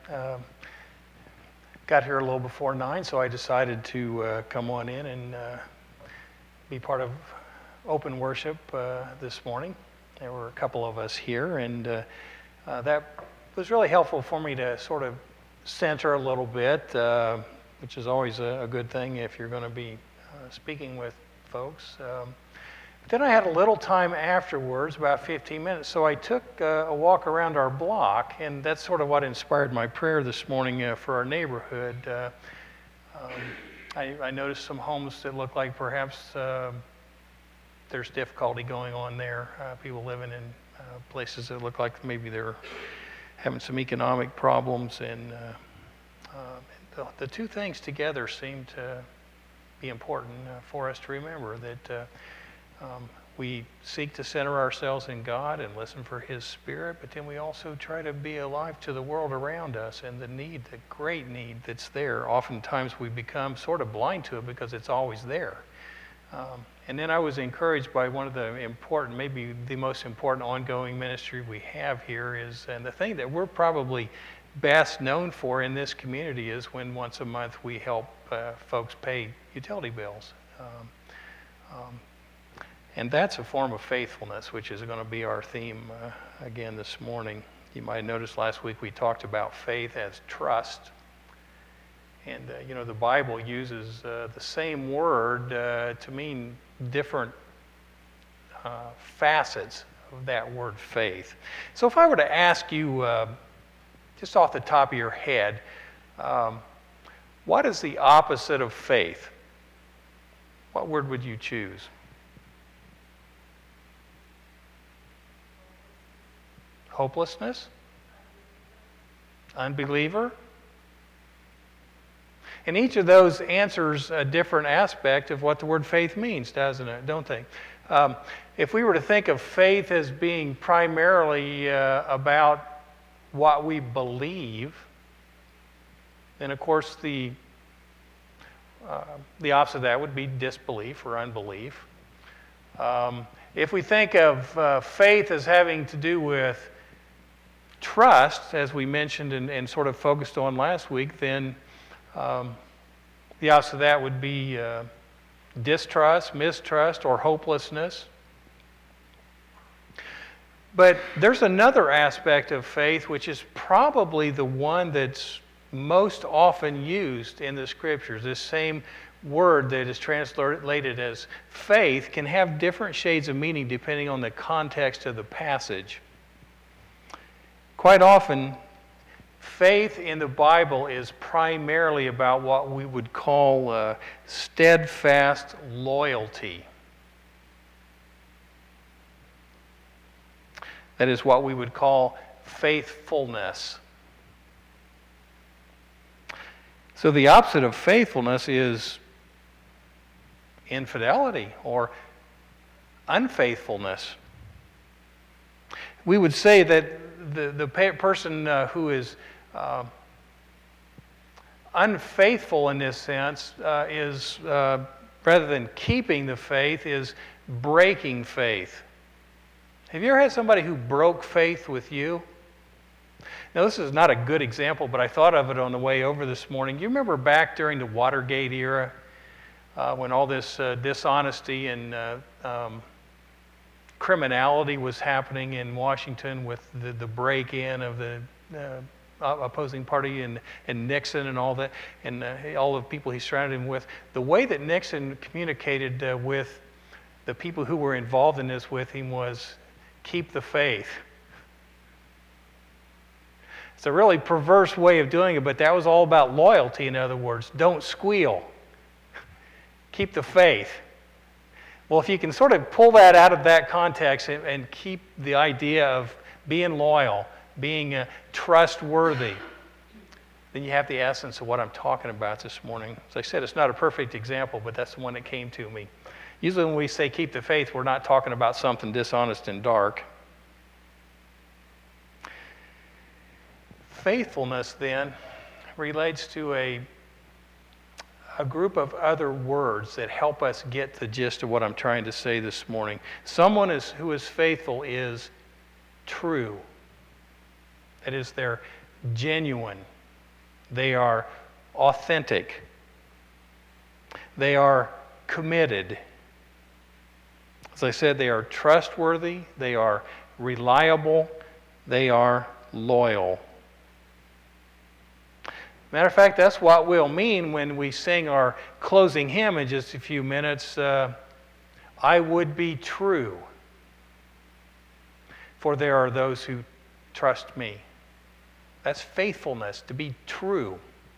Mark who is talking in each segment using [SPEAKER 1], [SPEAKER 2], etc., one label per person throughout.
[SPEAKER 1] Got here a little before 9, so I decided to come on in and be part of open worship this morning. There were a couple of us here, and that was really helpful for me to sort of center a little bit, which is always a good thing if you're going to be speaking with folks. Then I had a little time afterwards, about 15 minutes, so I took a walk around our block, and that's sort of what inspired my prayer this morning for our neighborhood. I noticed some homes that look like perhaps there's difficulty going on there. People living in places that look like maybe they're having some economic problems, and the two things together seem to be important for us to remember that we seek to center ourselves in God and listen for His Spirit, but then we also try to be alive to the world around us and the need, the great need that's there. Oftentimes we become sort of blind to it because it's always there. And then I was encouraged by one of the important, maybe the most important ongoing ministry we have here is, and the thing that we're probably best known for in this community is when once a month we help folks pay utility bills. And that's a form of faithfulness, which is going to be our theme again this morning. You might have noticed last week we talked about faith as trust. And, the Bible uses the same word to mean different facets of that word faith. So if I were to ask you, just off the top of your head, what is the opposite of faith? What word would you choose? Hopelessness? Unbeliever? And each of those answers a different aspect of what the word faith means, doesn't it? Don't they? If we were to think of faith as being primarily about what we believe, then of course the opposite of that would be disbelief or unbelief. If we think of faith as having to do with trust, as we mentioned and sort of focused on last week, then the opposite of that would be distrust, mistrust, or hopelessness. But there's another aspect of faith which is probably the one that's most often used in the Scriptures. This same word that is translated as faith can have different shades of meaning depending on the context of the passage. Quite often, faith in the Bible is primarily about what we would call steadfast loyalty. That is what we would call faithfulness. So the opposite of faithfulness is infidelity or unfaithfulness. We would say that the person who is unfaithful in this sense is, rather than keeping the faith, is breaking faith. Have you ever had somebody who broke faith with you? Now, this is not a good example, but I thought of it on the way over this morning. You remember back during the Watergate era when all this dishonesty and criminality was happening in Washington with the break-in of the opposing party and Nixon and all that, and all the people he surrounded him with. The way that Nixon communicated with the people who were involved in this with him was, keep the faith. It's a really perverse way of doing it, but that was all about loyalty, in other words. Don't squeal. Keep the faith. Well, if you can sort of pull that out of that context and keep the idea of being loyal, being trustworthy, then you have the essence of what I'm talking about this morning. As I said, it's not a perfect example, but that's the one that came to me. Usually when we say keep the faith, we're not talking about something dishonest and dark. Faithfulness, then, relates to a group of other words that help us get the gist of what I'm trying to say this morning. Someone who is faithful is true. That is, they're genuine. They are authentic. They are committed. As I said, they are trustworthy. They are reliable. They are loyal. Matter of fact, that's what we'll mean when we sing our closing hymn in just a few minutes. I would be true, for there are those who trust me. That's faithfulness, to be true.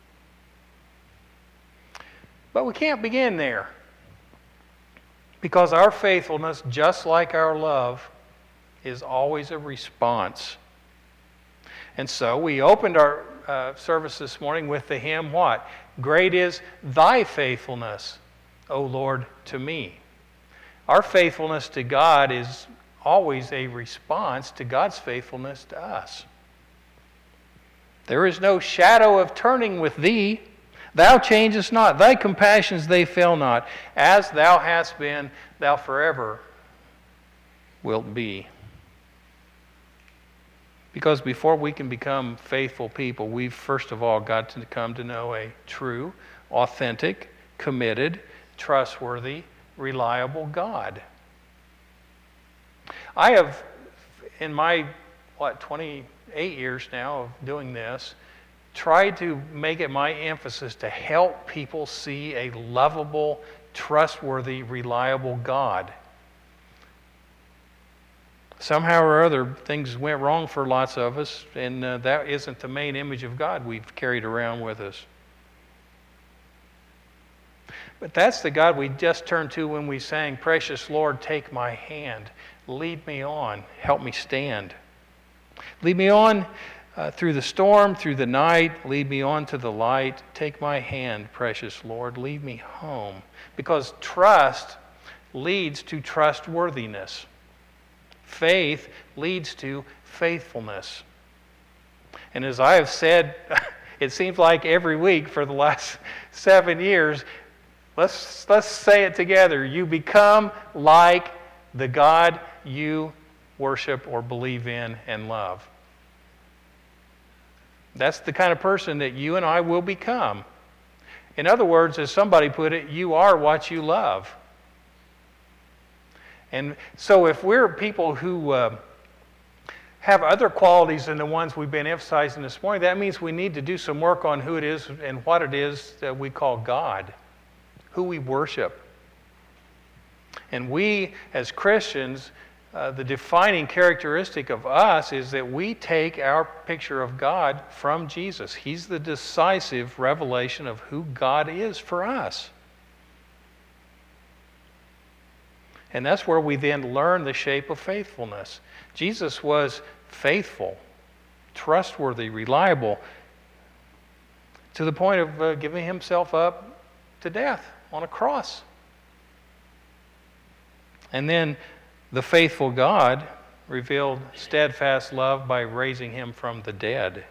[SPEAKER 1] But we can't begin there, because our faithfulness, just like our love, is always a response. And so we opened our service this morning with the hymn, what? Great is thy faithfulness, O Lord, to me. Our faithfulness to God is always a response to God's faithfulness to us. There is no shadow of turning with thee. Thou changest not. Thy compassions, they fail not. As thou hast been, thou forever wilt be. Because before we can become faithful people, we've first of all got to come to know a true, authentic, committed, trustworthy, reliable God. I have, in my, 28 years now of doing this, tried to make it my emphasis to help people see a lovable, trustworthy, reliable God. Somehow or other, things went wrong for lots of us, and that isn't the main image of God we've carried around with us. But that's the God we just turned to when we sang, Precious Lord, take my hand. Lead me on. Help me stand. Lead me on through the storm, through the night. Lead me on to the light. Take my hand, precious Lord. Lead me home. Because trust leads to trustworthiness. Faith leads to faithfulness. And as I have said, it seems like every week for the last 7 years, let's say it together. You become like the God you worship or believe in and love. That's the kind of person that you and I will become. In other words, as somebody put it, you are what you love. And so if we're people who have other qualities than the ones we've been emphasizing this morning, that means we need to do some work on who it is and what it is that we call God, who we worship. And we, as Christians, the defining characteristic of us is that we take our picture of God from Jesus. He's the decisive revelation of who God is for us. And that's where we then learn the shape of faithfulness. Jesus was faithful, trustworthy, reliable, to the point of giving himself up to death on a cross. And then the faithful God revealed steadfast love by raising him from the dead.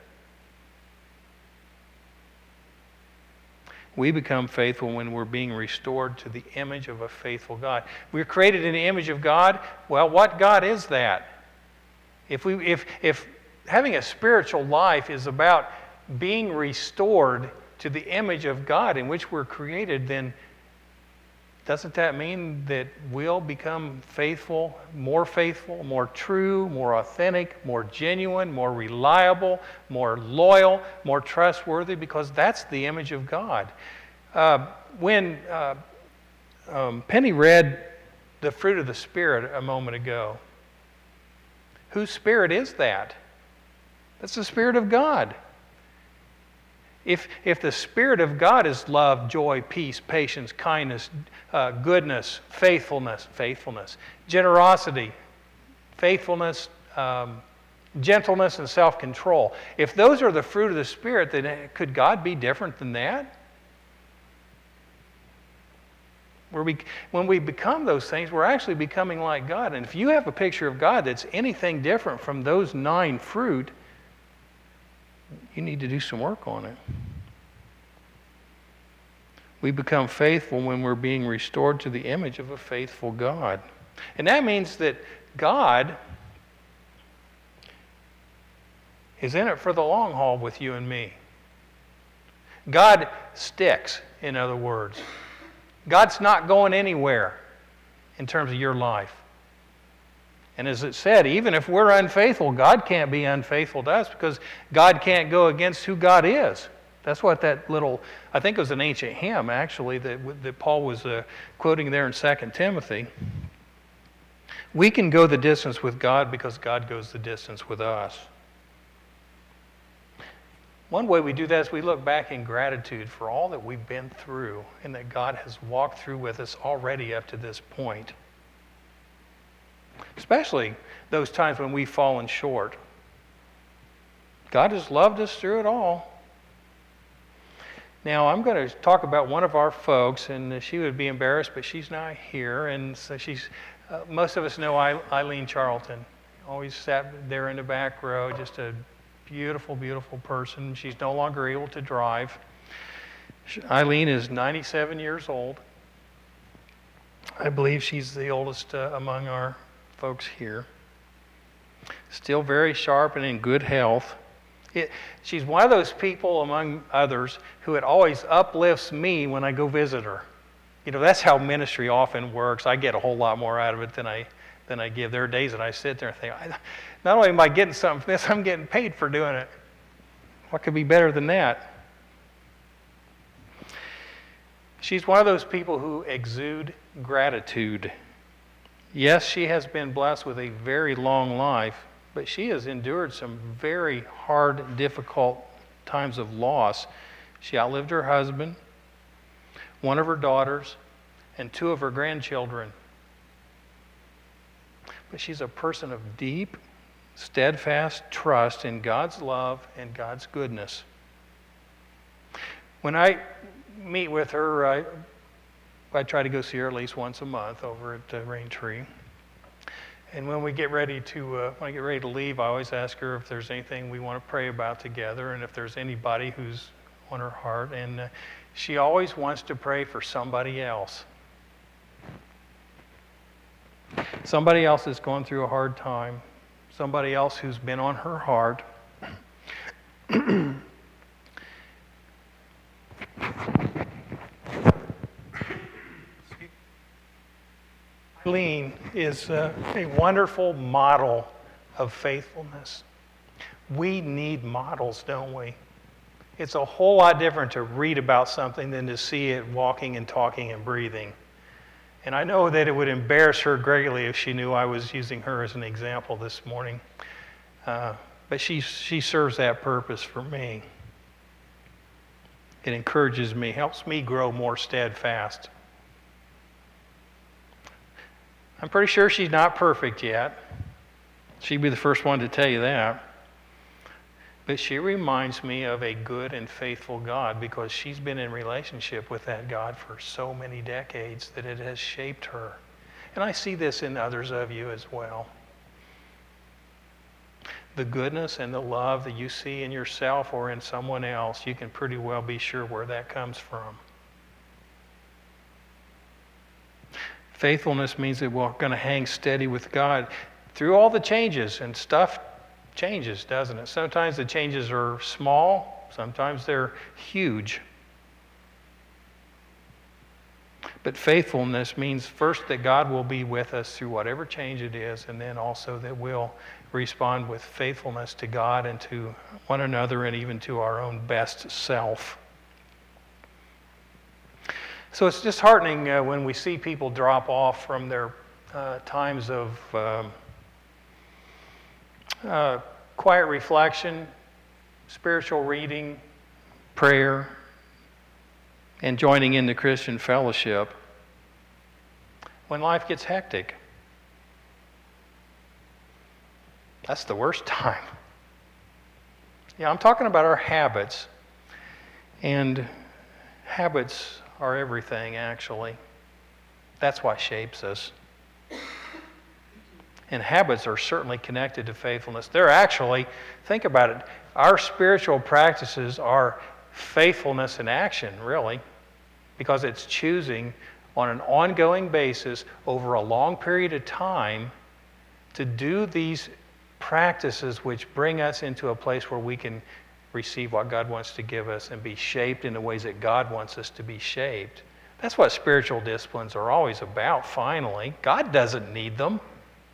[SPEAKER 1] We become faithful when we're being restored to the image of a faithful God. We're created in the image of God. Well, what God is that? If having a spiritual life is about being restored to the image of God in which we're created, then doesn't that mean that we'll become faithful, more true, more authentic, more genuine, more reliable, more loyal, more trustworthy? Because that's the image of God. When Penny read the fruit of the Spirit a moment ago, whose spirit is that? That's the Spirit of God. If the Spirit of God is love, joy, peace, patience, kindness, goodness, faithfulness, generosity, faithfulness, gentleness, and self-control. If those are the fruit of the Spirit, then could God be different than that? When we become those things, we're actually becoming like God. And if you have a picture of God that's anything different from those 9 fruit, you need to do some work on it. We become faithful when we're being restored to the image of a faithful God. And that means that God is in it for the long haul with you and me. God sticks, in other words. God's not going anywhere in terms of your life. And as it said, even if we're unfaithful, God can't be unfaithful to us because God can't go against who God is. That's what that little, I think it was an ancient hymn actually that Paul was quoting there in 2 Timothy. We can go the distance with God because God goes the distance with us. One way we do that is we look back in gratitude for all that we've been through and that God has walked through with us already up to this point. Especially those times when we've fallen short. God has loved us through it all. Now, I'm going to talk about one of our folks, and she would be embarrassed, but she's not here. And so most of us know Eileen Charlton. Always sat there in the back row, just a beautiful, beautiful person. She's no longer able to drive. Eileen is 97 years old. I believe she's the oldest among our folks here. Still very sharp and in good health. She's one of those people, among others, who it always uplifts me when I go visit her. You know, that's how ministry often works. I get a whole lot more out of it than I give. There are days that I sit there and think, not only am I getting something from this, I'm getting paid for doing it. What could be better than that? She's one of those people who exude gratitude. Yes, she has been blessed with a very long life, but she has endured some very hard, difficult times of loss. She outlived her husband, one of her daughters, and 2 of her grandchildren. But she's a person of deep, steadfast trust in God's love and God's goodness. When I meet with her, I try to go see her at least once a month over at Raintree. And when I get ready to leave, I always ask her if there's anything we want to pray about together, and if there's anybody who's on her heart. And she always wants to pray for somebody else. Somebody else that's going through a hard time. Somebody else who's been on her heart. Eileen is a wonderful model of faithfulness. We need models, don't we? It's a whole lot different to read about something than to see it walking and talking and breathing. And I know that it would embarrass her greatly if she knew I was using her as an example this morning. But she serves that purpose for me. It encourages me, helps me grow more steadfast. I'm pretty sure she's not perfect yet. She'd be the first one to tell you that. But she reminds me of a good and faithful God because she's been in relationship with that God for so many decades that it has shaped her. And I see this in others of you as well. The goodness and the love that you see in yourself or in someone else, you can pretty well be sure where that comes from. Faithfulness means that we're going to hang steady with God through all the changes, and stuff changes, doesn't it? Sometimes the changes are small, sometimes they're huge. But faithfulness means first that God will be with us through whatever change it is, and then also that we'll respond with faithfulness to God and to one another and even to our own best self. So it's disheartening when we see people drop off from their times of quiet reflection, spiritual reading, prayer, and joining in the Christian fellowship when life gets hectic. That's the worst time. Yeah, I'm talking about our habits. And habits are everything, actually. That's what shapes us. And habits are certainly connected to faithfulness. They're actually, think about it, our spiritual practices are faithfulness in action, really, because it's choosing on an ongoing basis over a long period of time to do these practices which bring us into a place where we can receive what God wants to give us and be shaped in the ways that God wants us to be shaped. That's what spiritual disciplines are always about, finally. God doesn't need them.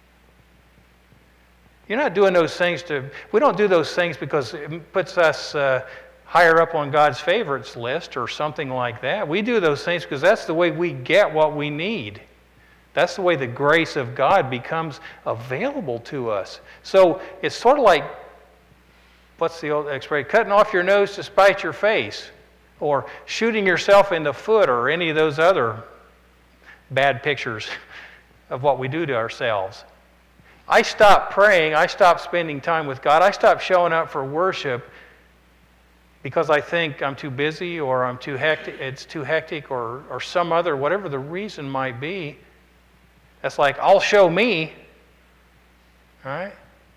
[SPEAKER 1] You're not doing those things we don't do those things because it puts us higher up on God's favorites list or something like that. We do those things because that's the way we get what we need. That's the way the grace of God becomes available to us. So it's sort of like, what's the old expression? Cutting off your nose to spite your face, or shooting yourself in the foot, or any of those other bad pictures of what we do to ourselves. I stopped praying. I stopped spending time with God. I stopped showing up for worship because I think I'm too busy, or I'm too hectic. It's too hectic, or some other, whatever the reason might be. That's like, I'll show me. All right?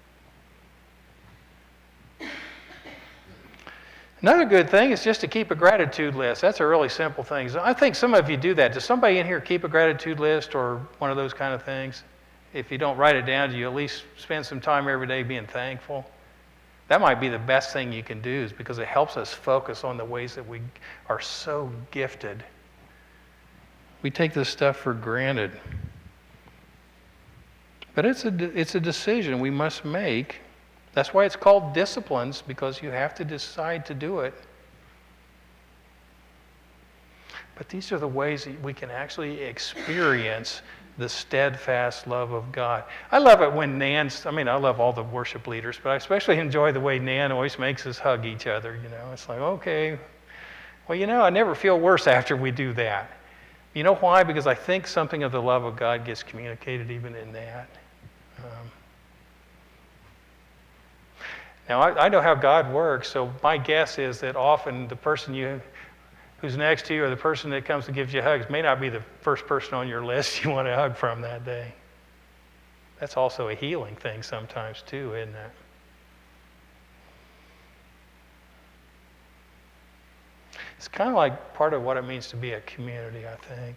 [SPEAKER 1] Another good thing is just to keep a gratitude list. That's a really simple thing. I think some of you do that. Does somebody in here keep a gratitude list or one of those kind of things? If you don't write it down, do you at least spend some time every day being thankful? That might be the best thing you can do, is because it helps us focus on the ways that we are so gifted. We take this stuff for granted. But it's a decision we must make. That's why it's called disciplines, because you have to decide to do it. But these are the ways that we can actually experience the steadfast love of God. I love it when I love all the worship leaders, but I especially enjoy the way Nan always makes us hug each other. It's like, okay, well, I never feel worse after we do that. You know why? Because I think something of the love of God gets communicated even in that. Now, I know how God works, so my guess is that often the person who's next to you, or the person that comes and gives you hugs, may not be the first person on your list you want to hug from that day. That's also a healing thing sometimes too, isn't it? It's kind of like part of what it means to be a community, I think.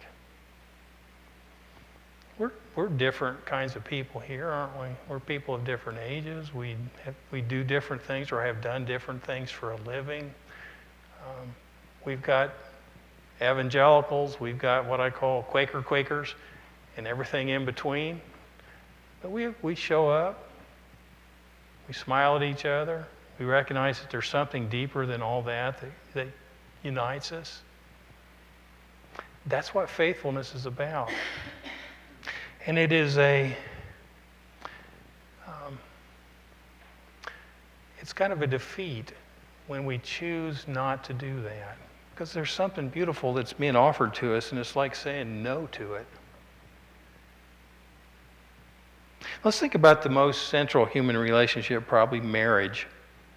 [SPEAKER 1] We're different kinds of people here, aren't we? We're people of different ages. We do different things, or have done different things for a living. We've got evangelicals, we've got what I call Quakers, and everything in between. But we show up, we smile at each other, we recognize that there's something deeper than all that unites us. That's what faithfulness is about. And it is it's kind of a defeat when we choose not to do that. Because there's something beautiful that's being offered to us, and it's like saying no to it. Let's think about the most central human relationship, probably marriage.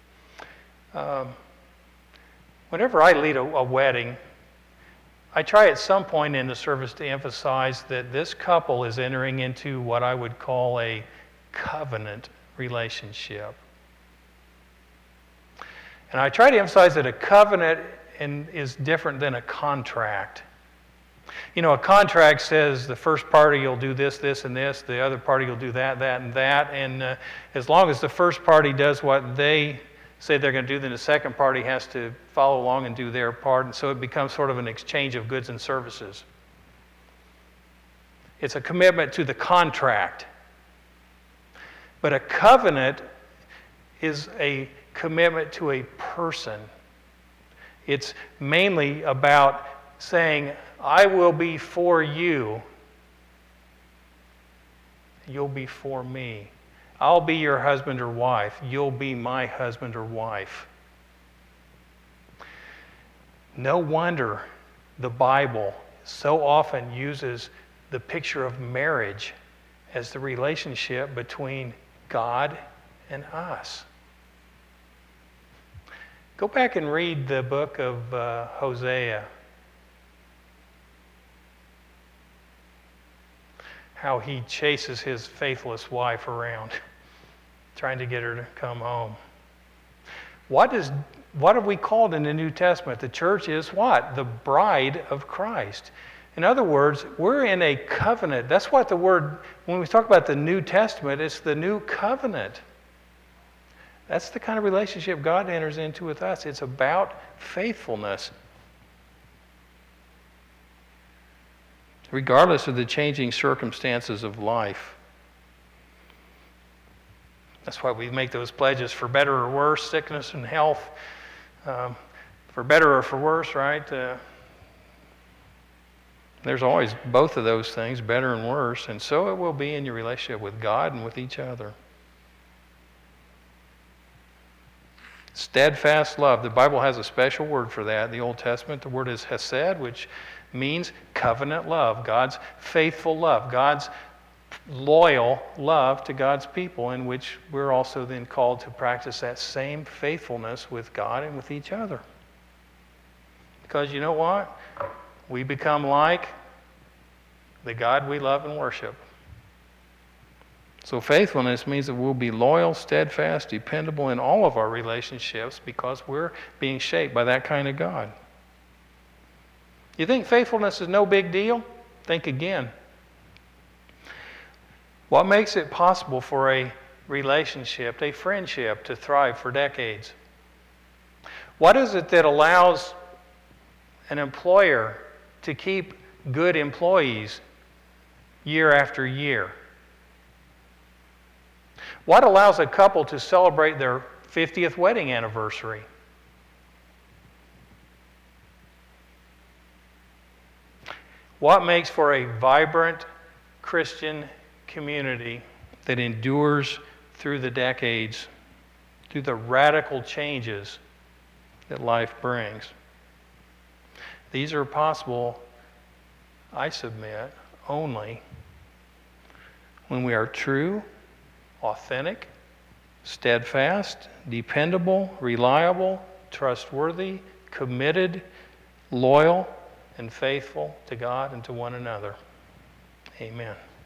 [SPEAKER 1] Whenever I lead a wedding, I try at some point in the service to emphasize that this couple is entering into what I would call a covenant relationship. And I try to emphasize that a covenant is different than a contract. A contract says the first party will do this, this, and this. The other party will do that, that, and that. And as long as the first party does what they say they're going to do, then the second party has to follow along and do their part. And so it becomes sort of an exchange of goods and services. It's a commitment to the contract. But a covenant is a commitment to a person. It's mainly about saying, I will be for you. You'll be for me. I'll be your husband or wife. You'll be my husband or wife. No wonder the Bible so often uses the picture of marriage as the relationship between God and us. Go back and read the book of Hosea. How he chases his faithless wife around, trying to get her to come home. What are we called in the New Testament? The church is what? The bride of Christ. In other words, we're in a covenant. That's what the word, when we talk about the New Testament, it's the new covenant. That's the kind of relationship God enters into with us. It's about faithfulness. Regardless of the changing circumstances of life. That's why we make those pledges for better or worse, sickness and health, for better or for worse, right? There's always both of those things, better and worse, and so it will be in your relationship with God and with each other. Steadfast love. The Bible has a special word for that. In the Old Testament, the word is hesed, which means covenant love, God's faithful love, God's loyal love to God's people, in which we're also then called to practice that same faithfulness with God and with each other. Because you know what? We become like the God we love and worship. So faithfulness means that we'll be loyal, steadfast, dependable in all of our relationships because we're being shaped by that kind of God. You think faithfulness is no big deal? Think again. What makes it possible for a relationship, a friendship, to thrive for decades? What is it that allows an employer to keep good employees year after year? What allows a couple to celebrate their 50th wedding anniversary? What makes for a vibrant Christian community that endures through the decades, through the radical changes that life brings? These are possible, I submit, only when we are true, authentic, steadfast, dependable, reliable, trustworthy, committed, loyal, and faithful to God and to one another. Amen.